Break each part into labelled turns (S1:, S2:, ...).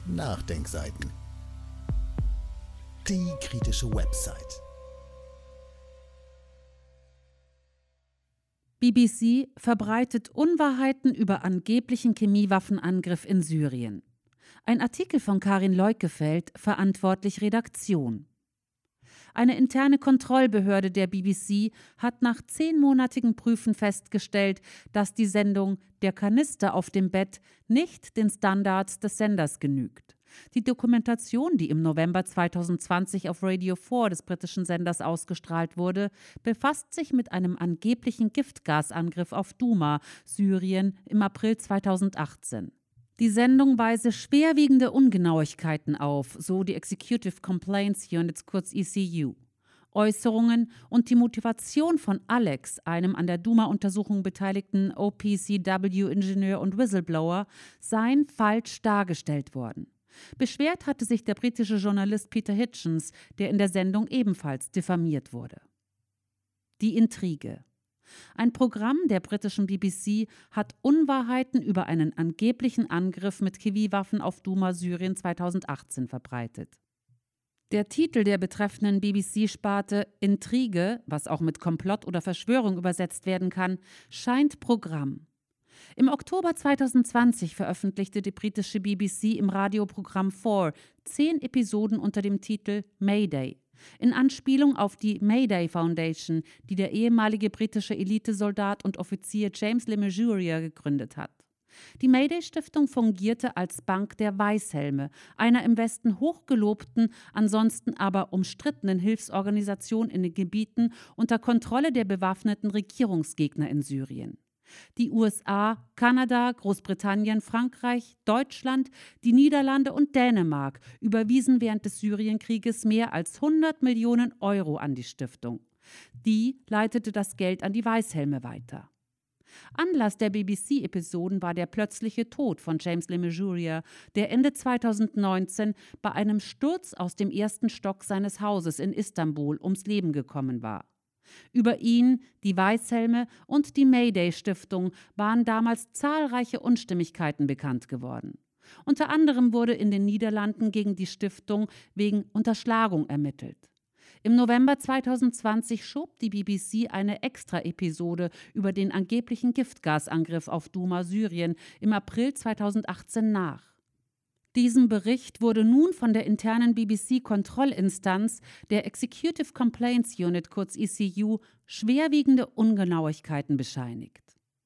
S1: Nachdenkseiten. Die kritische Website.
S2: BBC verbreitet Unwahrheiten über angeblichen Chemiewaffenangriff in Syrien. Ein Artikel von Karin Leukefeld, verantwortlich Redaktion. Eine interne Kontrollbehörde der BBC hat nach 10-monatigen Prüfen festgestellt, dass die Sendung »Der Kanister auf dem Bett« nicht den Standards des Senders genügt. Die Dokumentation, die im November 2020 auf Radio 4 des britischen Senders ausgestrahlt wurde, befasst sich mit einem angeblichen Giftgasangriff auf Douma, Syrien, im April 2018. Die Sendung weise schwerwiegende Ungenauigkeiten auf, so die Executive Complaints Unit, kurz ECU. Äußerungen und die Motivation von Alex, einem an der Douma-Untersuchung beteiligten OPCW-Ingenieur und Whistleblower, seien falsch dargestellt worden. Beschwert hatte sich der britische Journalist Peter Hitchens, der in der Sendung ebenfalls diffamiert wurde. Die Intrige. Ein Programm der britischen BBC hat Unwahrheiten über einen angeblichen Angriff mit Chemiewaffen auf Douma, Syrien 2018 verbreitet. Der Titel der betreffenden BBC-Sparte Intrige, was auch mit Komplott oder Verschwörung übersetzt werden kann, scheint Programm. Im Oktober 2020 veröffentlichte die britische BBC im Radioprogramm 4 10 Episoden unter dem Titel Mayday, in Anspielung auf die Mayday Foundation, die der ehemalige britische Elitesoldat und Offizier James Le Mesurier gegründet hat. Die Mayday-Stiftung fungierte als Bank der Weißhelme, einer im Westen hochgelobten, ansonsten aber umstrittenen Hilfsorganisation in den Gebieten unter Kontrolle der bewaffneten Regierungsgegner in Syrien. Die USA, Kanada, Großbritannien, Frankreich, Deutschland, die Niederlande und Dänemark überwiesen während des Syrienkrieges mehr als 100 Millionen Euro an die Stiftung. Die leitete das Geld an die Weißhelme weiter. Anlass der BBC-Episoden war der plötzliche Tod von James Le Mesurier, der Ende 2019 bei einem Sturz aus dem ersten Stock seines Hauses in Istanbul ums Leben gekommen war. Über ihn, die Weißhelme und die Mayday-Stiftung waren damals zahlreiche Unstimmigkeiten bekannt geworden. Unter anderem wurde in den Niederlanden gegen die Stiftung wegen Unterschlagung ermittelt. Im November 2020 schob die BBC eine Extra-Episode über den angeblichen Giftgasangriff auf Douma, Syrien, im April 2018 nach. Diesem Bericht wurde nun von der internen BBC-Kontrollinstanz, der Executive Complaints Unit, kurz ECU, schwerwiegende Ungenauigkeiten bescheinigt.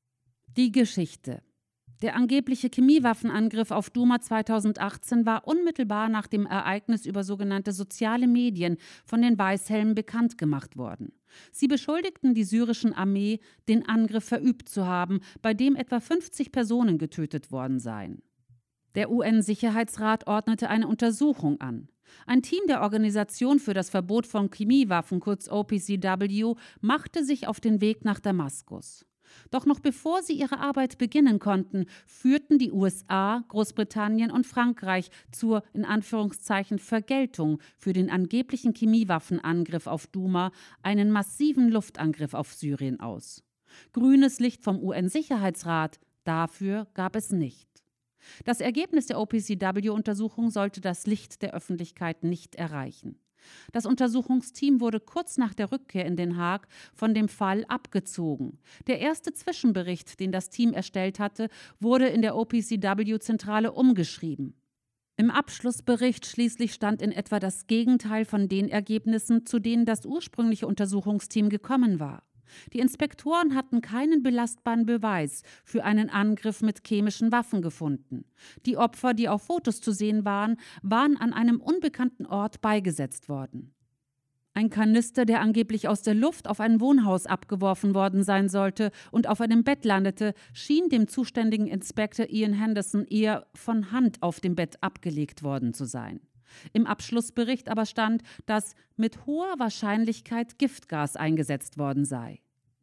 S2: Die Geschichte. Der angebliche Chemiewaffenangriff auf Douma 2018 war unmittelbar nach dem Ereignis über sogenannte soziale Medien von den Weißhelmen bekannt gemacht worden. Sie beschuldigten die syrische Armee, den Angriff verübt zu haben, bei dem etwa 50 Personen getötet worden seien. Der UN-Sicherheitsrat ordnete eine Untersuchung an. Ein Team der Organisation für das Verbot von Chemiewaffen, kurz OPCW, machte sich auf den Weg nach Damaskus. Doch noch bevor sie ihre Arbeit beginnen konnten, führten die USA, Großbritannien und Frankreich zur, in Anführungszeichen, Vergeltung für den angeblichen Chemiewaffenangriff auf Douma einen massiven Luftangriff auf Syrien aus. Grünes Licht vom UN-Sicherheitsrat, dafür gab es nicht. Das Ergebnis der OPCW-Untersuchung sollte das Licht der Öffentlichkeit nicht erreichen. Das Untersuchungsteam wurde kurz nach der Rückkehr in Den Haag von dem Fall abgezogen. Der erste Zwischenbericht, den das Team erstellt hatte, wurde in der OPCW-Zentrale umgeschrieben. Im Abschlussbericht schließlich stand in etwa das Gegenteil von den Ergebnissen, zu denen das ursprüngliche Untersuchungsteam gekommen war. Die Inspektoren hatten keinen belastbaren Beweis für einen Angriff mit chemischen Waffen gefunden. Die Opfer, die auf Fotos zu sehen waren, waren an einem unbekannten Ort beigesetzt worden. Ein Kanister, der angeblich aus der Luft auf ein Wohnhaus abgeworfen worden sein sollte und auf einem Bett landete, schien dem zuständigen Inspektor Ian Henderson eher von Hand auf dem Bett abgelegt worden zu sein. Im Abschlussbericht aber stand, dass mit hoher Wahrscheinlichkeit Giftgas eingesetzt worden sei.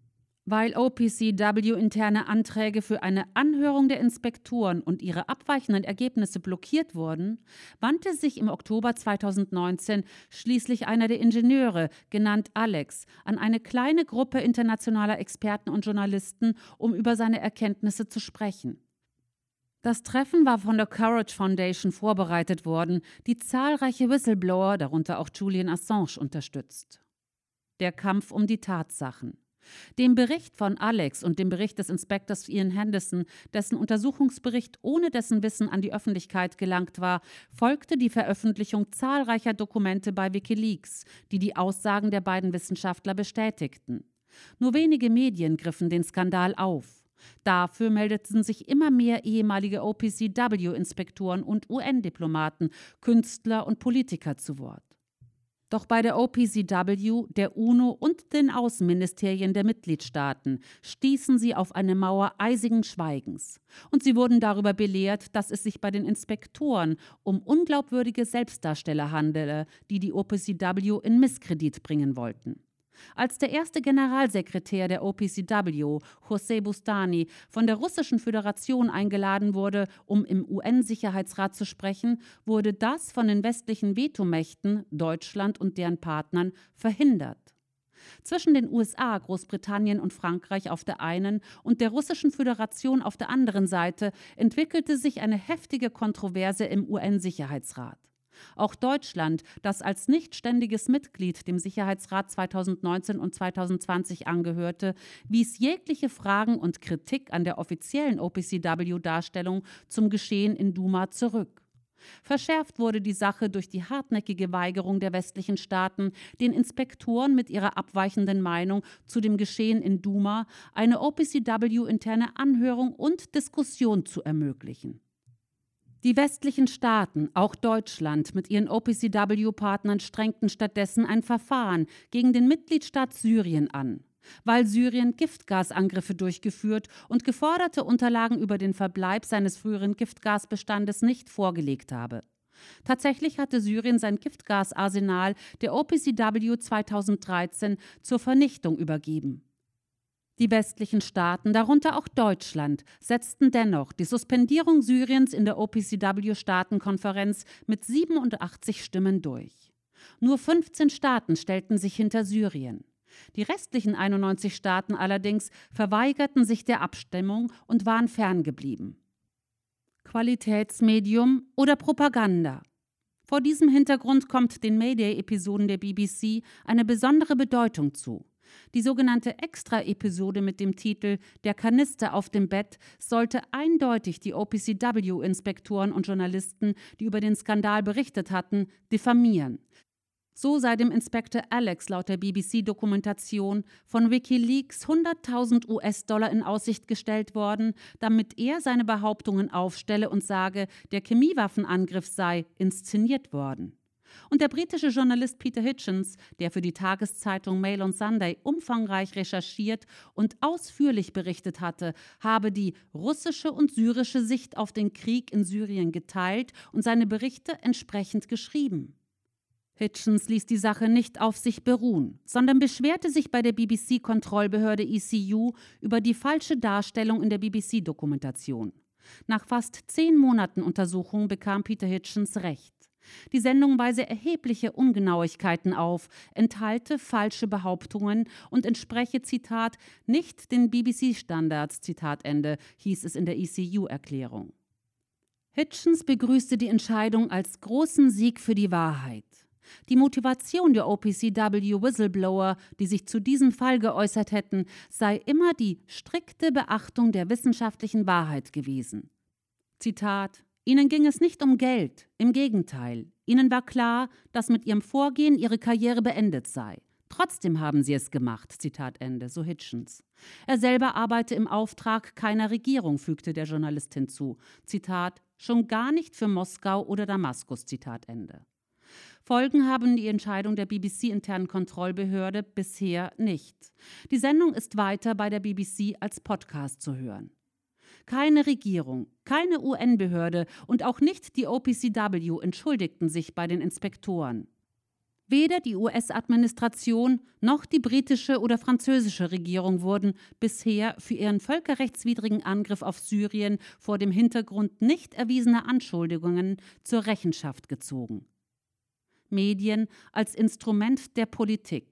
S2: Weil OPCW interne Anträge für eine Anhörung der Inspektoren und ihre abweichenden Ergebnisse blockiert wurden, wandte sich im Oktober 2019 schließlich einer der Ingenieure, genannt Alex, an eine kleine Gruppe internationaler Experten und Journalisten, um über seine Erkenntnisse zu sprechen. Das Treffen war von der Courage Foundation vorbereitet worden, die zahlreiche Whistleblower, darunter auch Julian Assange, unterstützt. Der Kampf um die Tatsachen. Dem Bericht von Alex und dem Bericht des Inspektors Ian Henderson, dessen Untersuchungsbericht ohne dessen Wissen an die Öffentlichkeit gelangt war, folgte die Veröffentlichung zahlreicher Dokumente bei WikiLeaks, die die Aussagen der beiden Wissenschaftler bestätigten. Nur wenige Medien griffen den Skandal auf. Dafür meldeten sich immer mehr ehemalige OPCW-Inspektoren und UN-Diplomaten, Künstler und Politiker zu Wort. Doch bei der OPCW, der UNO und den Außenministerien der Mitgliedstaaten stießen sie auf eine Mauer eisigen Schweigens. Und sie wurden darüber belehrt, dass es sich bei den Inspektoren um unglaubwürdige Selbstdarsteller handele, die die OPCW in Misskredit bringen wollten. Als der erste Generalsekretär der OPCW, José Bustani, von der Russischen Föderation eingeladen wurde, um im UN-Sicherheitsrat zu sprechen, wurde das von den westlichen Vetomächten, Deutschland und deren Partnern, verhindert. Zwischen den USA, Großbritannien und Frankreich auf der einen und der Russischen Föderation auf der anderen Seite entwickelte sich eine heftige Kontroverse im UN-Sicherheitsrat. Auch Deutschland, das als nichtständiges Mitglied dem Sicherheitsrat 2019 und 2020 angehörte, wies jegliche Fragen und Kritik an der offiziellen OPCW-Darstellung zum Geschehen in Duma zurück. Verschärft wurde die Sache durch die hartnäckige Weigerung der westlichen Staaten, den Inspektoren mit ihrer abweichenden Meinung zu dem Geschehen in Duma eine OPCW-interne Anhörung und Diskussion zu ermöglichen. Die westlichen Staaten, auch Deutschland, mit ihren OPCW-Partnern strengten stattdessen ein Verfahren gegen den Mitgliedstaat Syrien an, weil Syrien Giftgasangriffe durchgeführt und geforderte Unterlagen über den Verbleib seines früheren Giftgasbestandes nicht vorgelegt habe. Tatsächlich hatte Syrien sein Giftgasarsenal der OPCW 2013 zur Vernichtung übergeben. Die westlichen Staaten, darunter auch Deutschland, setzten dennoch die Suspendierung Syriens in der OPCW-Staatenkonferenz mit 87 Stimmen durch. Nur 15 Staaten stellten sich hinter Syrien. Die restlichen 91 Staaten allerdings verweigerten sich der Abstimmung und waren ferngeblieben. Qualitätsmedium oder Propaganda? Vor diesem Hintergrund kommt den Mayday-Episoden der BBC eine besondere Bedeutung zu. Die sogenannte Extra-Episode mit dem Titel »Der Kanister auf dem Bett« sollte eindeutig die OPCW-Inspektoren und Journalisten, die über den Skandal berichtet hatten, diffamieren. So sei dem Inspektor Alex laut der BBC-Dokumentation von WikiLeaks 100.000 US-Dollar in Aussicht gestellt worden, damit er seine Behauptungen aufstelle und sage, der Chemiewaffenangriff sei inszeniert worden. Und der britische Journalist Peter Hitchens, der für die Tageszeitung Mail on Sunday umfangreich recherchiert und ausführlich berichtet hatte, habe die russische und syrische Sicht auf den Krieg in Syrien geteilt und seine Berichte entsprechend geschrieben. Hitchens ließ die Sache nicht auf sich beruhen, sondern beschwerte sich bei der BBC-Kontrollbehörde ECU über die falsche Darstellung in der BBC-Dokumentation. Nach fast 10 Monaten Untersuchung bekam Peter Hitchens Recht. Die Sendung weise erhebliche Ungenauigkeiten auf, enthalte falsche Behauptungen und entspreche, Zitat, nicht den BBC-Standards, Zitat Ende, hieß es in der ECU-Erklärung. Hitchens begrüßte die Entscheidung als großen Sieg für die Wahrheit. Die Motivation der OPCW-Whistleblower, die sich zu diesem Fall geäußert hätten, sei immer die strikte Beachtung der wissenschaftlichen Wahrheit gewesen. Zitat: Ihnen ging es nicht um Geld, im Gegenteil. Ihnen war klar, dass mit ihrem Vorgehen ihre Karriere beendet sei. Trotzdem haben sie es gemacht, Zitat Ende, so Hitchens. Er selber arbeite im Auftrag keiner Regierung, fügte der Journalist hinzu. Zitat: schon gar nicht für Moskau oder Damaskus, Zitat Ende. Folgen haben die Entscheidung der BBC-internen Kontrollbehörde bisher nicht. Die Sendung ist weiter bei der BBC als Podcast zu hören. Keine Regierung, keine UN-Behörde und auch nicht die OPCW entschuldigten sich bei den Inspektoren. Weder die US-Administration noch die britische oder französische Regierung wurden bisher für ihren völkerrechtswidrigen Angriff auf Syrien vor dem Hintergrund nicht erwiesener Anschuldigungen zur Rechenschaft gezogen. Medien als Instrument der Politik.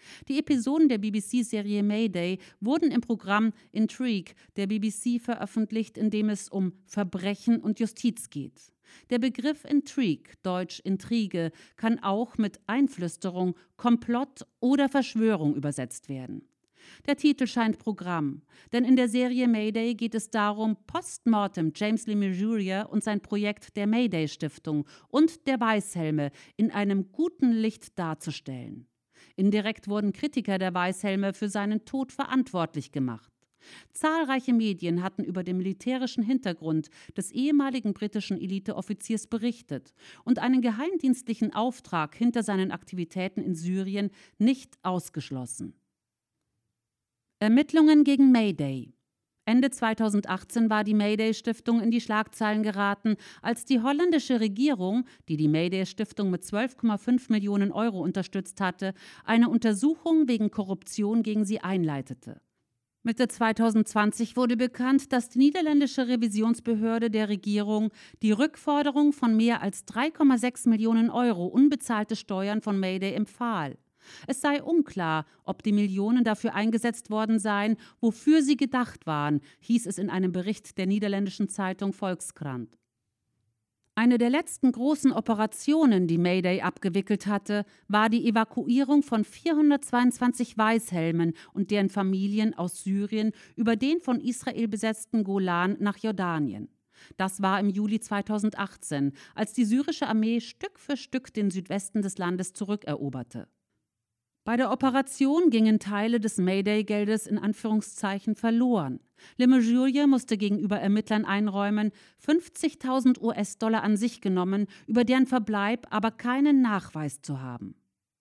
S2: Die Episoden der BBC-Serie Mayday wurden im Programm Intrigue der BBC veröffentlicht, in dem es um Verbrechen und Justiz geht. Der Begriff Intrigue, deutsch Intrige, kann auch mit Einflüsterung, Komplott oder Verschwörung übersetzt werden. Der Titel scheint Programm, denn in der Serie Mayday geht es darum, postmortem James Le Mesurier und sein Projekt der Mayday-Stiftung und der Weißhelme in einem guten Licht darzustellen. Indirekt wurden Kritiker der Weißhelme für seinen Tod verantwortlich gemacht. Zahlreiche Medien hatten über den militärischen Hintergrund des ehemaligen britischen Eliteoffiziers berichtet und einen geheimdienstlichen Auftrag hinter seinen Aktivitäten in Syrien nicht ausgeschlossen. Ermittlungen gegen Mayday. Ende 2018 war die Mayday-Stiftung in die Schlagzeilen geraten, als die holländische Regierung, die die Mayday-Stiftung mit 12,5 Millionen Euro unterstützt hatte, eine Untersuchung wegen Korruption gegen sie einleitete. Mitte 2020 wurde bekannt, dass die niederländische Revisionsbehörde der Regierung die Rückforderung von mehr als 3,6 Millionen Euro unbezahlte Steuern von Mayday empfahl. Es sei unklar, ob die Millionen dafür eingesetzt worden seien, wofür sie gedacht waren, hieß es in einem Bericht der niederländischen Zeitung Volkskrant. Eine der letzten großen Operationen, die Mayday abgewickelt hatte, war die Evakuierung von 422 Weißhelmen und deren Familien aus Syrien über den von Israel besetzten Golan nach Jordanien. Das war im Juli 2018, als die syrische Armee Stück für Stück den Südwesten des Landes zurückeroberte. Bei der Operation gingen Teile des Mayday-Geldes in Anführungszeichen verloren. Le Mesurier musste gegenüber Ermittlern einräumen, 50.000 US-Dollar an sich genommen, über deren Verbleib aber keinen Nachweis zu haben.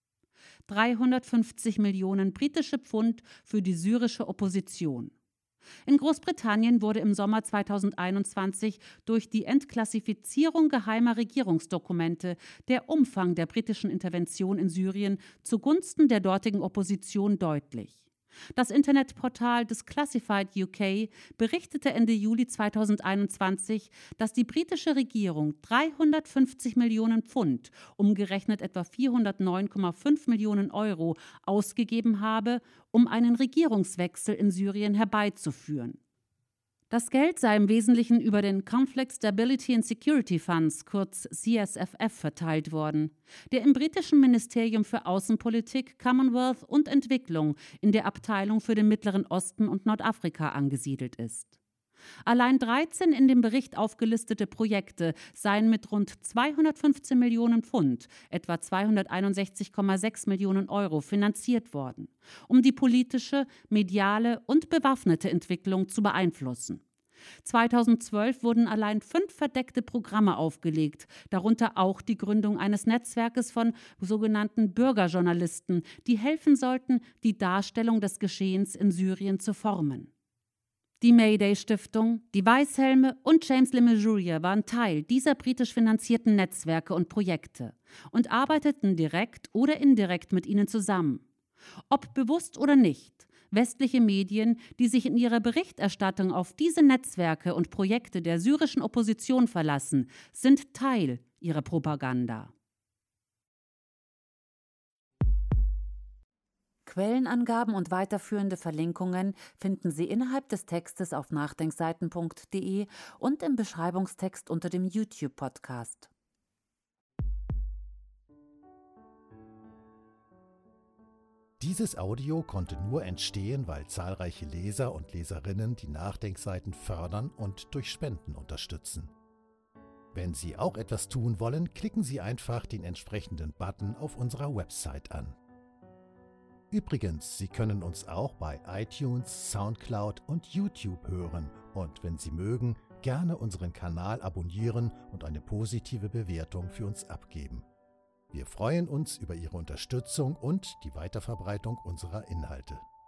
S2: 350 Millionen britische Pfund für die syrische Opposition. In Großbritannien wurde im Sommer 2021 durch die Entklassifizierung geheimer Regierungsdokumente der Umfang der britischen Intervention in Syrien zugunsten der dortigen Opposition deutlich. Das Internetportal Declassified UK berichtete Ende Juli 2021, dass die britische Regierung 350 Millionen Pfund, umgerechnet etwa 409,5 Millionen Euro, ausgegeben habe, um einen Regierungswechsel in Syrien herbeizuführen. Das Geld sei im Wesentlichen über den Conflict Stability and Security Funds, kurz CSFF, verteilt worden, der im britischen Ministerium für Außenpolitik, Commonwealth und Entwicklung in der Abteilung für den Mittleren Osten und Nordafrika angesiedelt ist. Allein 13 in dem Bericht aufgelistete Projekte seien mit rund 215 Millionen Pfund, etwa 261,6 Millionen Euro, finanziert worden, um die politische, mediale und bewaffnete Entwicklung zu beeinflussen. 2012 wurden allein 5 verdeckte Programme aufgelegt, darunter auch die Gründung eines Netzwerkes von sogenannten Bürgerjournalisten, die helfen sollten, die Darstellung des Geschehens in Syrien zu formen. Die Mayday-Stiftung, die Weißhelme und James Le Mesurier waren Teil dieser britisch finanzierten Netzwerke und Projekte und arbeiteten direkt oder indirekt mit ihnen zusammen. Ob bewusst oder nicht, westliche Medien, die sich in ihrer Berichterstattung auf diese Netzwerke und Projekte der syrischen Opposition verlassen, sind Teil ihrer Propaganda. Quellenangaben und weiterführende Verlinkungen finden Sie innerhalb des Textes auf nachdenkseiten.de und im Beschreibungstext unter dem YouTube-Podcast.
S1: Dieses Audio konnte nur entstehen, weil zahlreiche Leser und Leserinnen die Nachdenkseiten fördern und durch Spenden unterstützen. Wenn Sie auch etwas tun wollen, klicken Sie einfach den entsprechenden Button auf unserer Website an. Übrigens, Sie können uns auch bei iTunes, Soundcloud und YouTube hören und wenn Sie mögen, gerne unseren Kanal abonnieren und eine positive Bewertung für uns abgeben. Wir freuen uns über Ihre Unterstützung und die Weiterverbreitung unserer Inhalte.